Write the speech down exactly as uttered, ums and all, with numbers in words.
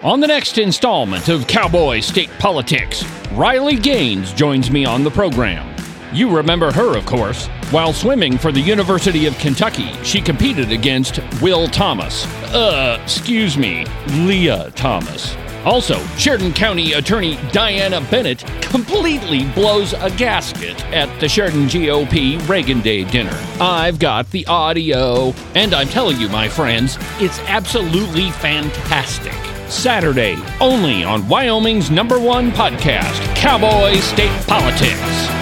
On the next installment of Cowboy State Politics, Riley Gaines joins me on the program. You remember her, of course. While swimming for the University of Kentucky, she competed against Will Thomas. Uh, excuse me, Leah Thomas. Also, Sheridan County Attorney Diana Bennett completely blows a gasket at the Sheridan G O P Reagan Day dinner. I've got the audio, and I'm telling you, my friends, it's absolutely fantastic. Saturday, only on Wyoming's number one podcast, Cowboy State Politics.